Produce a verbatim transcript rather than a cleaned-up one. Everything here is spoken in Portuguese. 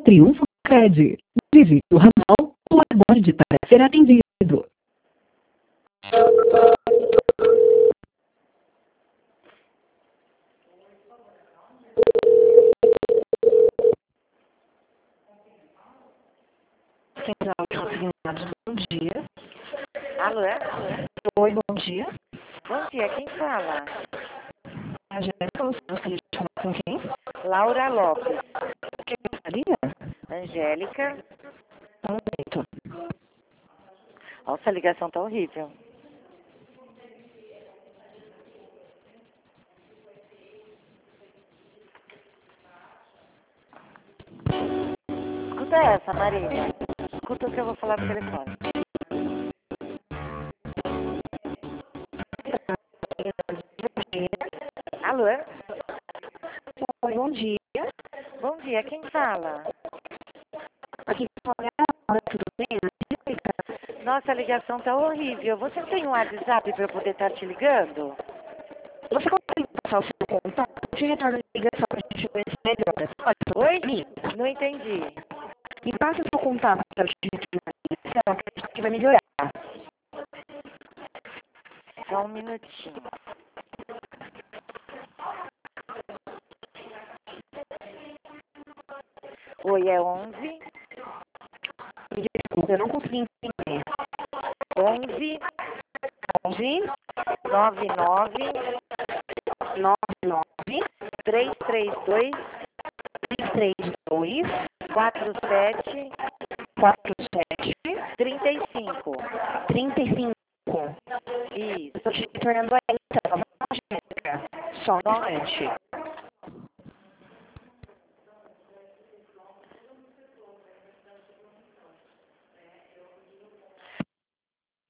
Triunfo Cred. Visite o ramal ou aguarde para ser atendido. Central de Consignados, bom dia. Alô? Oi, bom dia. Bom dia, quem fala? A Jéssica, você gostaria de falar com quem? Laura Lopes. Quem gostaria? Angélica. Um momento. Nossa, a ligação tá horrível. Escuta essa, Marília. Escuta o que eu vou falar no telefone. Alô? Oi, bom dia. Bom dia, quem fala? Aqui fala a Laura, tudo bem? Nossa, a ligação tá horrível. Você tem um WhatsApp para eu poder estar te ligando? Você consegue passar o seu contato? Eu te retorno a ligação para a gente conhecer melhor. Pode falar Oi? comigo? Não entendi. Me passa o seu contato para eu te retornar a ligação, que a gente vai melhorar. Só um minutinho. Oi, é onze. Desculpa, eu não consegui entender. onze. onze, nove nove. nove nove, três três dois. três três dois, quatro sete. quatro sete, trinta e cinco. trinta e cinco. Isso. Estou te retornando aí, então. Vamos lá, Jéssica. Só um instante.